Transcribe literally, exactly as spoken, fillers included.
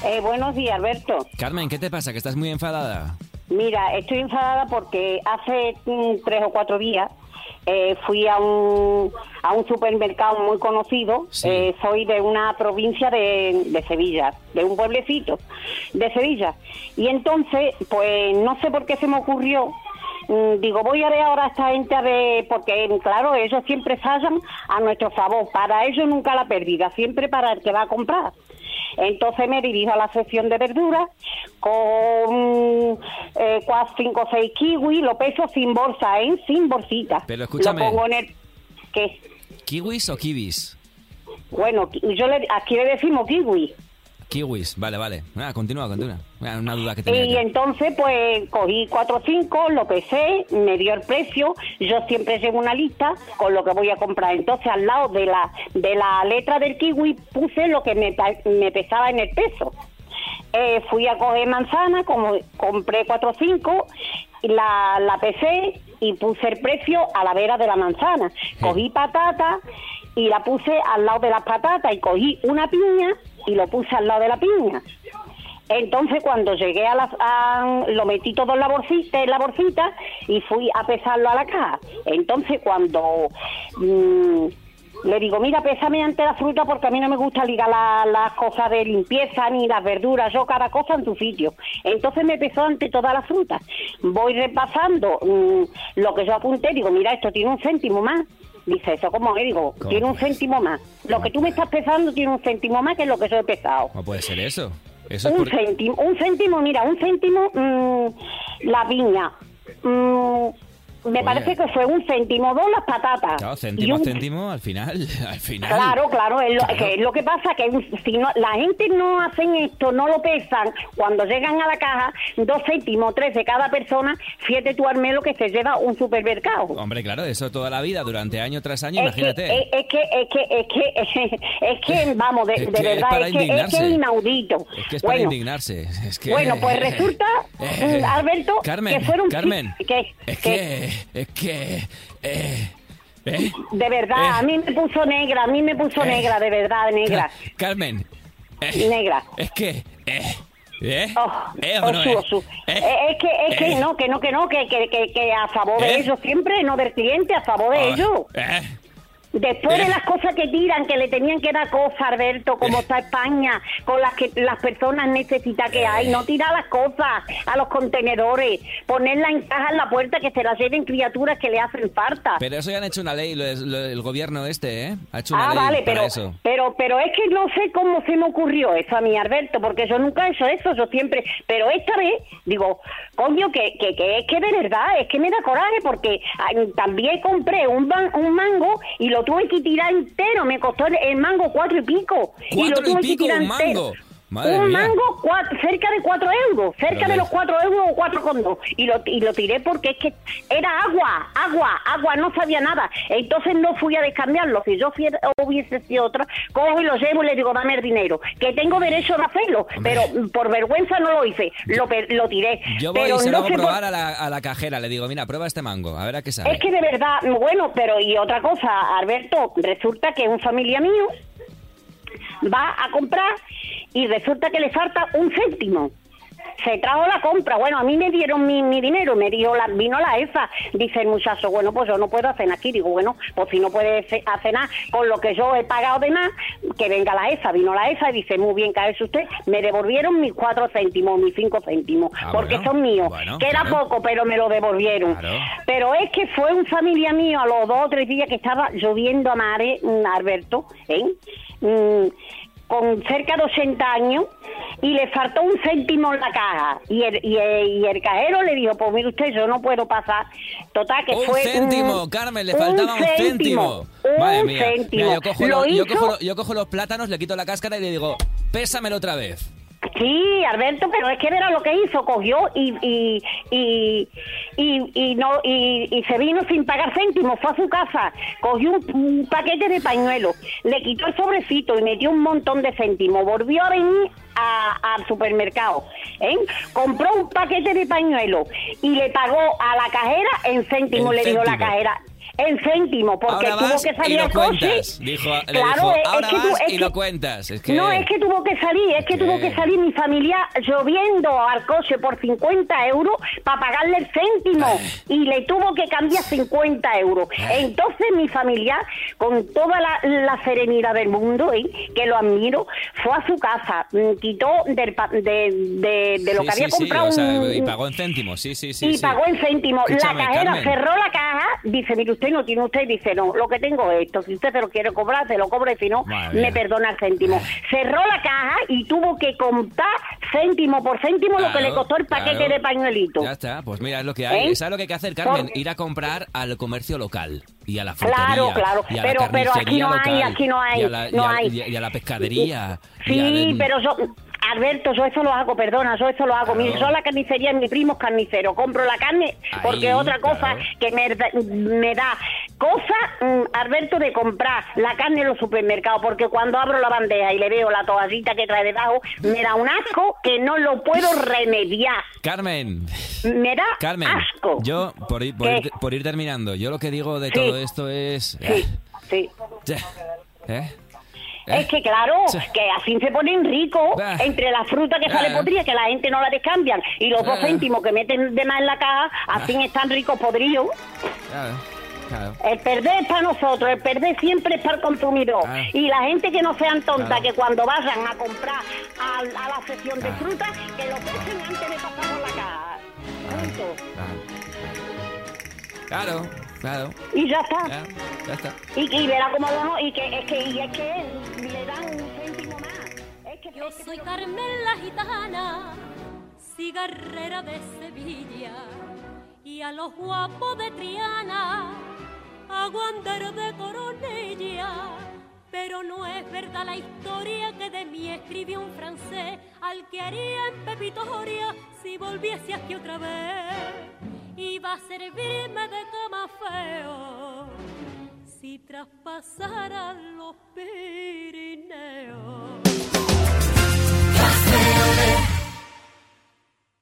Eh, buenos días, Alberto. Carmen, ¿qué te pasa? Que estás muy enfadada. Mira, estoy enfadada porque hace mm, tres o cuatro días eh, fui a un, a un supermercado muy conocido. Sí. Eh, soy de una provincia de, de Sevilla, de un pueblecito de Sevilla. Y entonces, pues no sé por qué se me ocurrió. Mm, Digo, voy a ver ahora a esta gente a ver, porque claro, ellos siempre fallan a nuestro favor. Para ellos nunca la pérdida, siempre para el que va a comprar. Entonces me dirijo a la sección de verduras con eh, cuatro, cinco, seis kiwis, lo peso sin bolsa, ¿eh? Sin bolsita. Pero escúchame. Lo pongo en el... ¿Qué? ¿Kiwis o kiwis? Bueno, yo le, aquí le decimos kiwi. Kiwis, vale, vale. Ah, continúa, continúa. Ah, una duda que tenía Y yo. entonces, pues, cogí cuatro o cinco, lo pesé, me dio el precio. Yo siempre llevo una lista con lo que voy a comprar. Entonces, al lado de la de la letra del kiwi, puse lo que me, pa- me pesaba en el peso. Eh, fui a coger manzana, como compré cuatro o cinco, y la, la pesé y puse el precio a la vera de la manzana. Cogí patata y la puse al lado de las patatas, y cogí una piña y lo puse al lado de la piña. Entonces, cuando llegué a la... a- lo metí todo en la bolsita, en la bolsita y fui a pesarlo a la caja. Entonces, cuando... mm, le digo, mira, pésame ante la fruta, porque a mí no me gusta ligar la- las cosas de limpieza ni las verduras, yo cada cosa en su sitio. Entonces me pesó ante todas las frutas. Voy repasando mm, lo que yo apunté, digo, mira, esto tiene un céntimo más. Dice, ¿eso cómo es? Digo, ¿Cómo? tiene un céntimo más. Lo que tú me estás pesando tiene un céntimo más que lo que yo he pesado. ¿Cómo puede ser eso? Eso es Un por... céntimo, un céntimo, mira, un céntimo, mmm, la piña. Mm, me Oye. parece que fue un céntimo, dos las patatas. Claro, Y céntimo, un- céntimo, al final, al final. Claro, claro, es lo, Claro. que es lo que pasa, que un- si no, la gente no hacen esto, no lo pesan, cuando llegan a la caja, dos céntimos, tres de cada persona, fíjate tú al mes lo que se lleva un supermercado. Hombre, claro, eso toda la vida, durante año tras año, Es que, imagínate. es, es que, es que, es que, es que, vamos, de, Es de que es verdad, para es que, es que indignarse. es inaudito. Es que es para Bueno, indignarse. Es que... Bueno, pues resulta, Eh, mm, Alberto, Carmen, que fueron... Carmen, que, es que- que... Es que... Eh, ¿eh? de verdad, Eh. a mí me puso negra, a mí me puso Eh. negra, de verdad, negra. Ca- Carmen. eh, Negra. Es que... Eh, ¿Eh? Oh, ¿Eh o no Osu, es? Osu. ¿Eh? Eh, es que, es que ¿Eh? no, que no, que no, que, que, que, que a favor de ¿Eh? ellos siempre, no del cliente, a favor de Ah, ellos. ¿Eh? Después ¿Eh? de las cosas que tiran, que le tenían que dar cosas, Alberto, como ¿Eh? está España, con las que las personas necesitan que hay, no tirar las cosas a los contenedores, ponerlas en caja en la puerta, que se las lleven criaturas que le hacen falta. Pero eso ya han hecho una ley, lo- lo- el gobierno este, ¿eh? Ha hecho una Ah, ley vale, para pero, eso. pero pero es que no sé cómo se me ocurrió eso a mí, Alberto, porque yo nunca he hecho eso, yo siempre, pero esta vez, digo, coño, que, que, que es que de verdad, es que me da coraje, porque ay, también compré un, ban- un mango y lo tuve que tirar entero, me costó el, el mango cuatro y pico. y lo ¿Cuatro y tuve pico que tirar un entero. mango? Madre un mía. mango cuatro, cerca de cuatro euros, cerca Pero de que- los cuatro euros o cuatro con dos. Y lo, y lo tiré porque es que era agua, agua, agua, no sabía nada. Entonces no fui a descambiarlo. Si yo fui, hubiese sido otra, cojo y lo llevo y le digo, dame el dinero. Que tengo derecho de hacerlo, Hombre. pero por vergüenza no lo hice. Lo, pe- lo tiré. Yo voy pero y se lo no hago sé por- probar a la, a la cajera. Le digo, mira, prueba este mango, a ver a qué sabe. Es que de verdad, bueno, pero y otra cosa, Alberto, resulta que un familia mío va a comprar y resulta que le falta un céntimo. Se trajo la compra, bueno, a mí me dieron mi, mi dinero, me dio la, vino la EFA, dice el muchacho, bueno, pues yo no puedo hacer nada aquí, digo, bueno, pues si no puede ce- hacer nada con lo que yo he pagado de más, que venga la EFA, vino la EFA y dice, muy bien, cae usted, me devolvieron mis cuatro céntimos, mis cinco céntimos, Ah, porque bueno, son míos, bueno, que era claro. poco, pero me lo devolvieron. Claro. Pero es que fue un familia mío a los dos o tres días que estaba lloviendo a mares, mm, Alberto, ¿eh? Mm, con cerca de ochenta años, y le faltó un céntimo en la caja. Y el, y el, y el cajero le dijo, pues mire usted, yo no puedo pasar. Total, que Un fue... céntimo, mm, Carmen, le faltaba un céntimo. Un Madre mía. céntimo. Mira, yo, cojo Lo lo- yo, hizo- cojo lo- yo cojo los plátanos, le quito la cáscara y le digo, pésamelo otra vez. Sí, Alberto, pero es que verá lo que hizo, cogió y y y y, y no y, y se vino sin pagar céntimos, fue a su casa, cogió un, un paquete de pañuelos, le quitó el sobrecito y metió un montón de céntimos, volvió a venir a- al supermercado, ¿eh? Compró un paquete de pañuelos y le pagó a la cajera en céntimos, En le dijo la céntimos. cajera. En céntimo, porque ahora tuvo vas que salir y lo al coche. cuentas. Dijo, le Claro, dijo, es- es ahora que tú- vas es y que- lo cuentas. Es que... No, es que tuvo que salir, es que ¿Qué? tuvo que salir mi familia lloviendo al coche por cincuenta euros para pagarle el céntimo y le tuvo que cambiar cincuenta euros. Entonces mi familia, con toda la, la serenidad del mundo, ¿eh? que lo admiro, fue a su casa, mm, quitó del, pa- de, de, de lo Sí, que había sí, sí, comprado o sea, un- y pagó en céntimos, sí, sí, sí. y sí. pagó en céntimos. La Escúchame, cajera Carmen. cerró la caja, dice, mire, usted no tiene, usted dice, no, lo que tengo es esto, si usted se lo quiere cobrar, se lo cobra, y si no, Madre me mía. perdona el céntimo. Cerró la caja y tuvo que contar céntimo por céntimo lo que Claro, le costó el paquete claro. de pañuelito. Ya está, pues mira, es lo que hay. ¿Eh? ¿Sabes lo que hay que hacer, Carmen? Por- Ir a comprar al comercio local y a la frutería. Claro, claro, y a pero- la pero aquí carnicería no hay, local, aquí no hay, y a la, no y a- hay. y a- y a la pescadería. y Sí, a- pero yo, Alberto, yo eso lo hago, perdona, yo eso lo hago. Claro. Mire, yo la carnicería, mi primo es carnicero, compro la carne porque Ahí, otra cosa claro. que me, da- me da cosa, mm, Alberto, de comprar la carne en los supermercados, porque cuando abro la bandeja y le veo la toallita que trae debajo, me da un asco que no lo puedo remediar. Carmen, Me da Carmen, asco. yo, por ir, por, ¿Qué? ir, por ir terminando, yo lo que digo de Sí. todo esto es... Sí, sí. ¿Eh? ¿Eh? Es que claro, Sí. que así se ponen ricos Ah. entre la fruta que sale Ah. podrida, que la gente no la descambian, y los dos Ah. céntimos que meten de más en la caja, así están ricos podridos. Claro, claro. El perder es para nosotros, el perder siempre es para el consumidor. Ah. Y la gente que no sean tonta, Claro. que cuando vayan a comprar a, a la sección de Ah. fruta, que lo pesen antes de pasar por la caja. Punto. Claro, claro. Y ya está. Ya, ya está. Y, y verá cómo lo no, y que es que, y es que le dan un céntimo más. Es que, Yo es que- soy Carmen la Gitana, cigarrera de Sevilla, y a los guapos de Triana, aguandero de Coronella. Pero no es verdad la historia que de mí escribió un francés, al que haría en Pepitoria si volviese aquí otra vez. Iba a servirme de cama feo si traspasaran los pies.